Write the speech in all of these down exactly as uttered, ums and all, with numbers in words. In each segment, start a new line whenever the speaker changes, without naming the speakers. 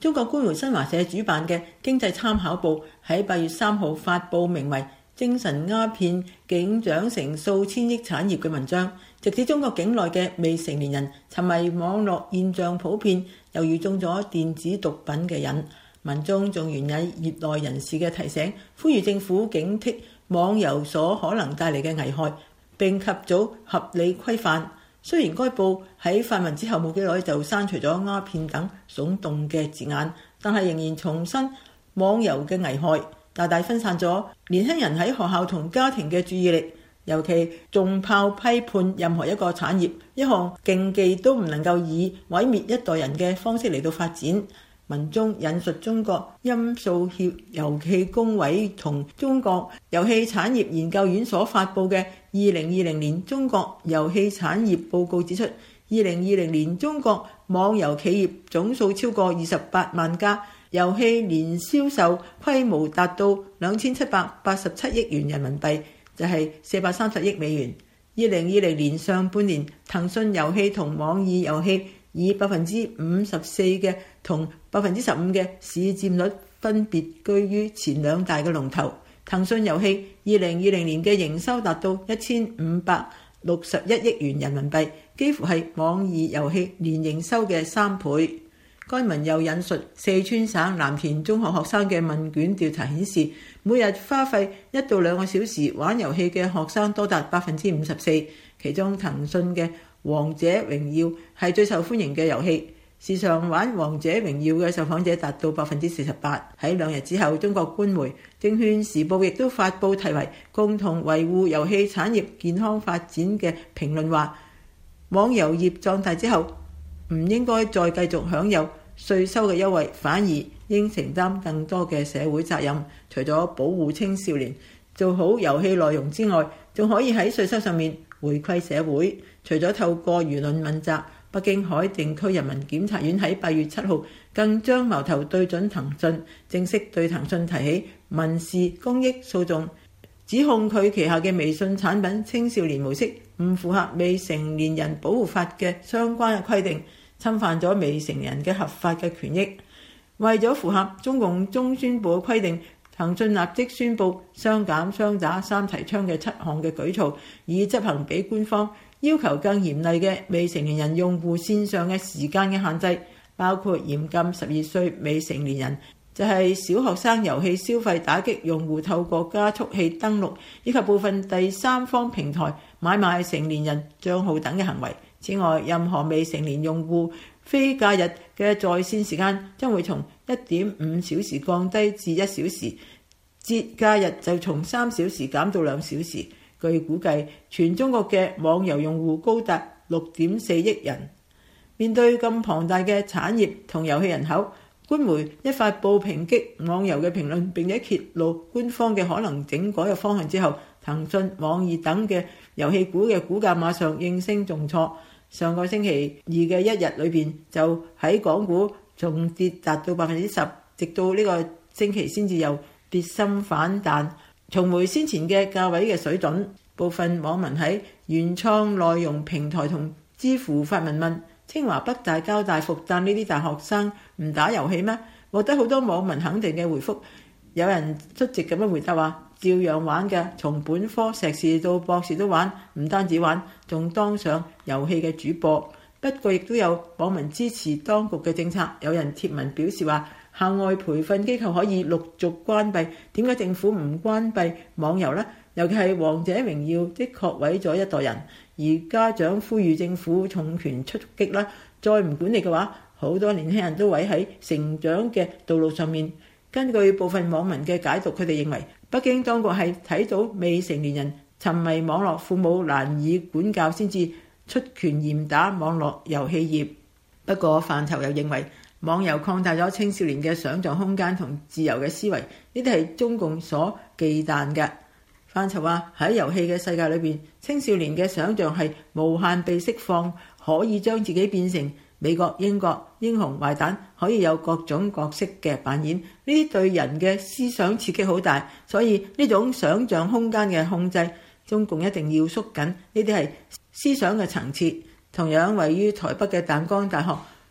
中國官媒新華社主辦嘅經濟參考報喺八月三號發布名為《精神鴉片竟長成數千億產業》嘅文章，直指中國境內嘅未成年人沉迷網絡現象普遍，猶如中咗電子毒品嘅癮。文中仲援引業內人士嘅提醒，呼籲政府警惕網遊所可能帶嚟嘅危害，並及早合理規範。雖然該報喺發文之後冇幾耐就刪除咗鴉片等聳動嘅字眼，但係仍然重申網遊嘅危害，大大分散咗年輕人喺學校同家庭嘅注意力，尤其重炮批判任何一個產業、一項競技都唔能夠以毀滅一代人嘅方式嚟到發展。文中引述中國音數協遊戲工委同中國遊戲產業研究院所發布嘅二零二零年中國遊戲產業報告指出，二零二零年中國網遊企業總數超過二十八萬家，遊戲年銷售規模達到兩千七百八十七億元人民幣，就係四百三十億美元。二零二零年上半年，騰訊遊戲同網易遊戲以百分之五十四嘅同百分之十五嘅市佔率分別居於前兩大嘅龍頭。騰訊遊戲二零二零年嘅營收達到一千五百六十一億元人民幣，幾乎係網易遊戲年營收嘅三倍。該文又引述四川省藍田中學學生嘅問卷調查顯示，每日花費一到兩個小時玩遊戲嘅學生多達百分之五十四，其中騰訊嘅王者榮耀係最受歡迎嘅遊戲，時常玩王者榮耀嘅受訪者達到百分之四十八。喺兩日之後，中國官媒《證券時報》亦都發布題為《共同維護遊戲產業健康發展》嘅評論，話網遊業壯大之後，唔應該再繼續享有稅收嘅優惠，反而應承擔更多嘅社會責任。除咗保護青少年、做好遊戲內容之外，仲可以喺稅收上面回饋社會。除咗透過輿論問責，北京海淀區人民檢察院喺八月七號更將矛頭對準騰訊，正式對騰訊提起民事公益訴訟，指控佢旗下嘅微信產品青少年模式唔符合未成年人保護法嘅相關嘅規定，侵犯咗未成年人嘅合法嘅權益。為咗符合中共中宣部嘅規定，騰訊立即宣布雙減雙打三提倡嘅七項嘅舉措，以執行俾官方要求更嚴厲嘅未成年人用戶線上嘅時間嘅限制，包括嚴禁十二歲未成年人，就係小學生遊戲消費，打擊用戶透過加速器登錄以及部分第三方平台買賣成年人帳號等嘅行為。此外，任何未成年用戶非假日嘅在線時間將會從一點五小時降低至一小時，節假日就從三小時減到兩小時。據估計，全中國嘅網遊用戶高達六點四億人。面對咁龐大嘅產業同遊戲人口，官媒一發布抨擊網遊嘅評論，並且揭露官方嘅可能整改嘅方向之後，騰訊、網易等嘅遊戲股嘅股價馬上應聲重挫。上個星期二嘅一日裏邊，就喺港股重跌達到百分之十，直到呢個星期先至又跌深反彈，重回先前嘅價位嘅水準。部分網民喺原創內容平台同知乎發文問：清華、北大、交大、復旦呢啲大學生唔打遊戲咩？獲得好多網民肯定嘅回覆。有人率直咁樣回答話：照樣玩嘅，從本科碩士到博士都玩，唔單止玩，仲當上遊戲嘅主播。不過亦都有網民支持當局嘅政策，有人貼文表示話：校外培訓機構可以陸續關閉，點解政府唔關閉網遊呢？尤其係王者榮耀的確毀咗一代人，而家長呼籲政府重拳出擊啦，再唔管理嘅話，好多年輕人都毀喺成長嘅道路上面。根據部分網民嘅解讀，佢哋認為北京當局係睇到未成年人沉迷網絡，父母難以管教，先至出拳嚴打網絡遊戲業。不過範疇又認為網遊擴大咗青少年嘅想像空間同自由嘅思維，呢啲係中共所忌憚嘅。範疇話喺遊戲嘅世界裏邊，青少年嘅想像係無限被釋放，可以將自己變成美國、英國英雄壞蛋，可以有各種角色嘅扮演，呢啲對人嘅思想刺激好大，所以呢種想像空間嘅控制，中共一定要縮緊。呢啲係思想嘅層次。同樣位於台北嘅淡江大學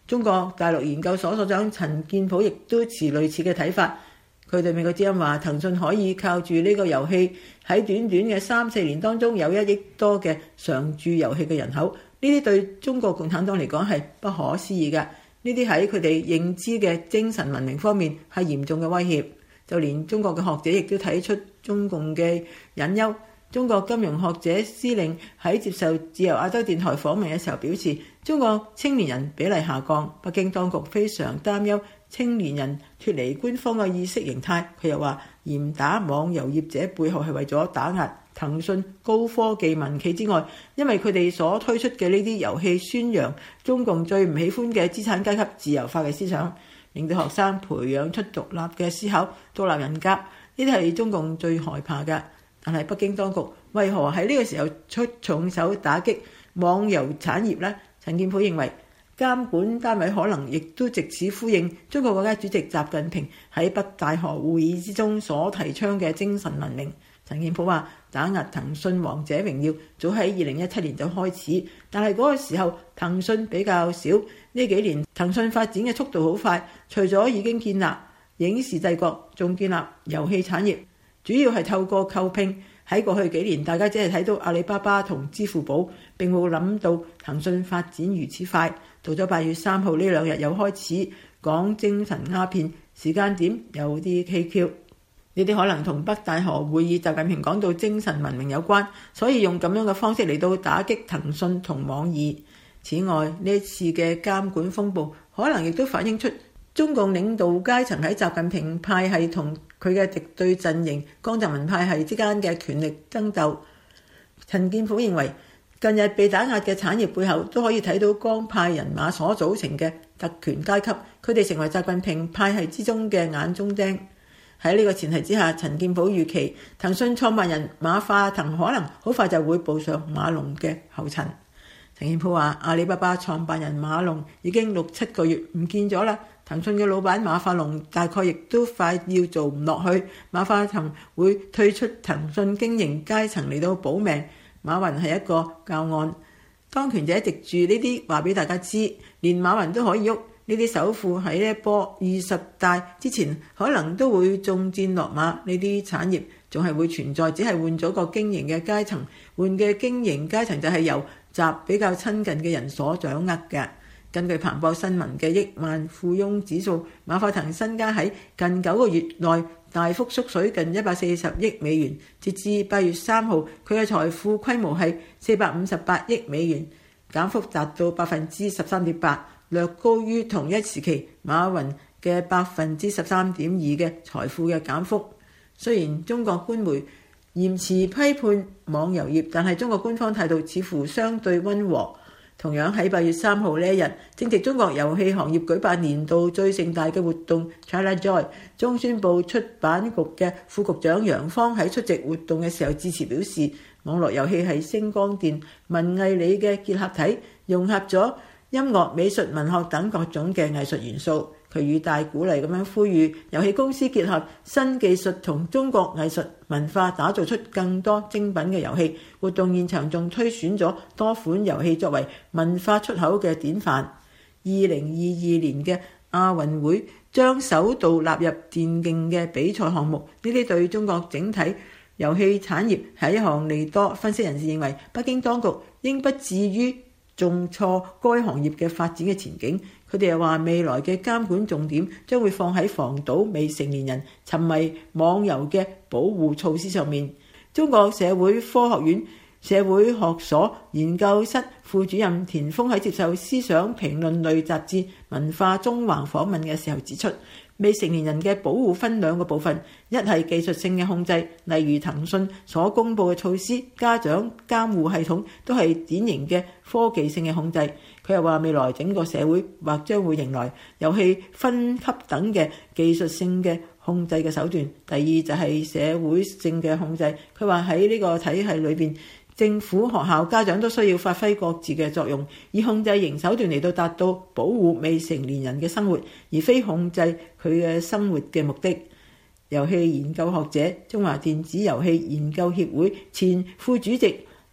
中國大陸研究所所長陳建甫亦都持類似嘅睇法。佢對美國之音話，騰訊可以靠住呢個遊戲喺短短嘅三四年當中有一億多嘅常駐遊戲嘅人口，呢啲對中國共產黨嚟講係不可思議嘅。呢啲喺佢哋認知嘅精神文明方面係嚴重嘅威脅。就連中國嘅學者亦都睇出中共嘅隱憂。中國金融學者施令喺接受自由亞洲電台訪問嘅時候表示，中國青年人比例下降，北京當局非常擔憂青年人脫離官方嘅意識形態。佢又話，嚴打網遊業者背後係為咗打壓騰訊高科技民企之外，因為佢哋所推出嘅呢啲遊戲宣揚中共最唔喜歡嘅資產階級自由化嘅思想，令到學生培養出獨立嘅思考、獨立人格，呢啲係中共最害怕嘅。但係北京當局為何喺呢個時候出重手打擊網遊產業呢？陳建甫認為，監管單位可能亦都藉此呼應中國國家主席習近平喺北戴河會議之中所提倡嘅精神文明。陳建甫話，打壓騰訊王者榮耀早喺二零一七年就開始，但係嗰個時候騰訊比較少。呢幾年騰訊發展嘅速度好快，除咗已經建立影視帝國，仲建立遊戲產業，主要係透過購併。喺過去幾年，大家只係睇到阿里巴巴同支付寶，並冇諗到騰訊發展如此快。到咗八月三號呢兩日又開始講精神鴉片，時間點有啲蹊蹺。呢啲可能同北戴河會議習近平講到精神文明有關，所以用咁樣嘅方式嚟到打擊騰訊同網易。此外，呢一次嘅監管風暴可能亦都反映出中共領導階層喺習近平派系同佢嘅敵對陣營江澤民派系之間嘅權力爭鬥。陳建甫認為，近日被打壓嘅產業背後都可以睇到江派人馬所組成嘅特權階級，佢哋成為習近平派系之中嘅眼中釘。喺呢個前提之下，陳建甫預期騰訊創辦人馬化騰可能好快就會步上馬龍嘅後塵。陳建甫話，阿里巴巴創辦人馬龍已經六七個月唔見咗啦。騰訊嘅老闆馬化龍大概亦都快要做唔落去，馬化騰會退出騰訊經營階層嚟到保命。馬雲係一個教案，當權者藉住呢啲話俾大家知，連馬雲都可以喐。呢啲首富喺呢一波二十大之前可能都會中箭落馬，呢啲產業仲係會存在，只係換咗個經營嘅階層，換嘅經營階層就係由習比較親近嘅人所掌握嘅。根據彭博新聞嘅億萬富翁指數，馬化騰身家喺近九個月內大幅縮水近一百四十億美元，截至八月三號，佢嘅財富規模係四百五十八億美元，減幅達到百分之十三點八，略高於同一時期馬雲嘅百分之十三點二嘅財富嘅減幅。雖然中國官媒嚴詞批判網遊業，但係中國官方態度似乎相對溫和。同樣喺八月三號呢一日，正值中國遊戲行業舉辦年度最盛大嘅活動 ChinaJoy， 中宣部出版局嘅副局長楊芳喺出席活動嘅時候致辭表示，網絡遊戲係星光電文藝理嘅結合體，融合咗音樂、美術、文學等各種嘅藝術元素。佢語帶鼓勵咁樣呼籲遊戲公司結合新技術同中國藝術文化，打造出更多精品嘅遊戲。活動現場仲推選咗多款遊戲作為文化出口嘅典範。二零二二年嘅亞運會將首度納入電競嘅比賽項目，呢啲對中國整體遊戲產業係一項利多。分析人士認為，北京當局應不至於重挫該行業嘅發展嘅前景。佢哋又話，未來嘅監管重點將會放喺防堵未成年人沉迷網遊嘅保護措施上面。中國社會科學院社會學所研究室副主任田豐喺接受思想評論類雜誌《文化縱橫》訪問嘅時候指出，未成年人嘅保護分兩個部分，一係技術性嘅控制，例如騰訊所公佈嘅措施，家長監護系統都係典型嘅科技性嘅控制。佢又話，未來整個社會或將會迎來遊戲分級等嘅技術性嘅控制嘅手段。第二就係社會性嘅控制。佢話喺呢個體系裏邊，政府、學校、家長都需要發揮各自嘅作用，以控制型手段嚟到達到保護未成年人嘅生活，而非控制佢嘅生活嘅目的。遊戲研究學者、中華電子遊戲研究協會前副主席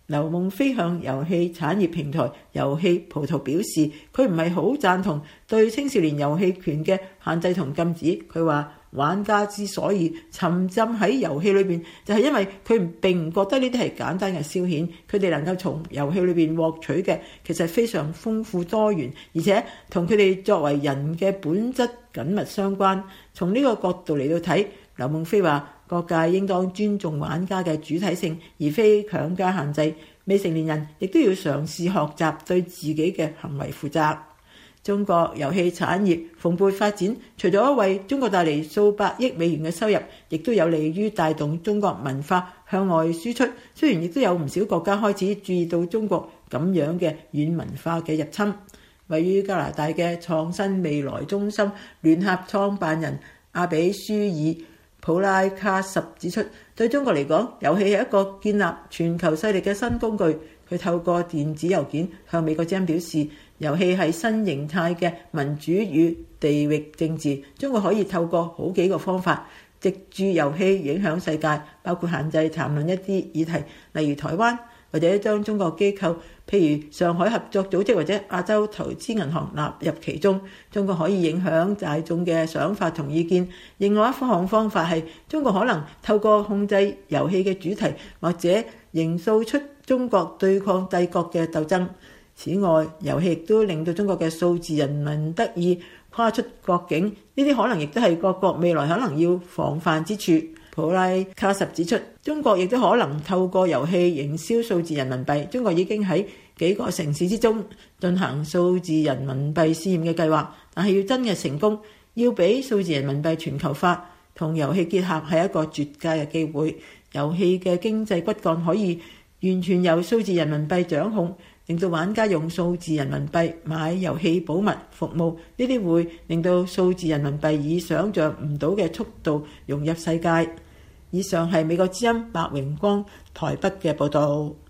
劉夢飛向遊戲產業平台遊戲葡萄表示，佢唔係好贊同對青少年遊戲權嘅限制同禁止。佢話玩家之所以沉浸喺遊戲裏邊，就係因為佢並唔覺得呢啲係簡單嘅消遣，佢哋能夠從遊戲裏邊獲取嘅其實非常豐富多元，而且同佢哋作為人嘅本質緊密相關。從呢個角度嚟到睇，劉夢飛話各界應當尊重玩家嘅主體性，而非強加限制。未成年人亦都要嘗試學習對自己嘅行為負責。中國遊戲產業蓬勃發展，除咗為中國帶嚟數百億美元嘅收入，亦都有利於帶動中國文化向外輸出。雖然亦都有唔少國家開始注意到中國咁樣嘅軟文化嘅入侵。位於加拿大嘅創新未來中心聯合創辦人阿比舒爾普拉卡什指出，對中國嚟講，遊戲係一個建立全球勢力嘅新工具。佢透過電子郵件向美國之音表示，遊戲係新形態嘅民主與地域政治。中國可以透過好幾個方法，藉住遊戲影響世界，包括限制談論一啲議題，例如台灣，或者將中國機構，譬如上海合作組織或者亞洲投資銀行納入其中。中國可以影響大眾嘅想法同意見。另外一項方法係，中國可能透過控制遊戲嘅主題，或者營造出中國對抗帝國嘅鬥爭。此外，遊戲亦都令到中國嘅數字人民得以跨出國境，呢啲可能亦都係各國未來可能要防範之處。普拉卡什指出，中國亦都可能透過遊戲營銷數字人民幣。中國已經喺幾個城市之中進行數字人民幣試驗嘅計劃，但係要真嘅成功，要俾數字人民幣全球化同遊戲結合係一個絕佳嘅機會。遊戲嘅經濟骨幹可以完全由數字人民幣掌控，令到玩家用數字人民幣買遊戲寶物服務，呢啲會令到數字人民幣以想像唔到嘅速度融入世界。以上係美國之音白榮光台北嘅報導。